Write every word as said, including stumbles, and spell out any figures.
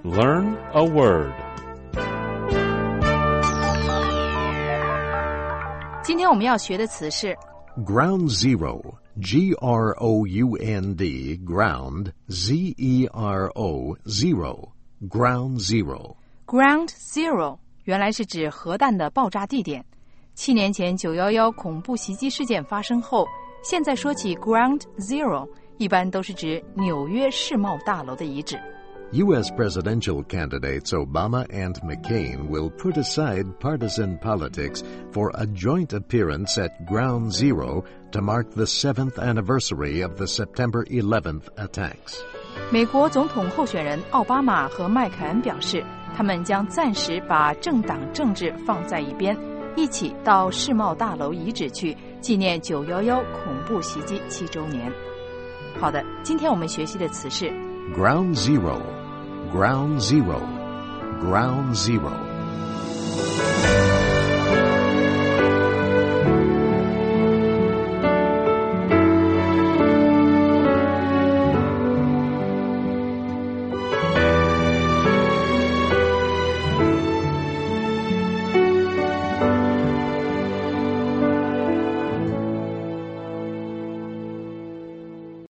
Learn a word. 今天我们要学的词是 Ground Zero, G R O U N D, ground, Z E R O, zero, ground zero. Ground Zero 原来是指核弹的爆炸地点。七年前九一一恐怖袭击事件发生后，现在说起 Ground Zero 一般都是指纽约世贸大楼的遗址。 U S presidential candidates Obama and McCain will put aside partisan politics for a joint appearance at Ground Zero to mark the seventh anniversary of the September eleventh attacks. 美国总统候选人奥巴马和麦凯恩表示，他们将暂时把政党政治放在一边，一起到世贸大楼遗址去纪念九一一恐怖袭击七周年。好的，今天我们学习的词是 Ground Zero, Ground Zero, Ground Zero.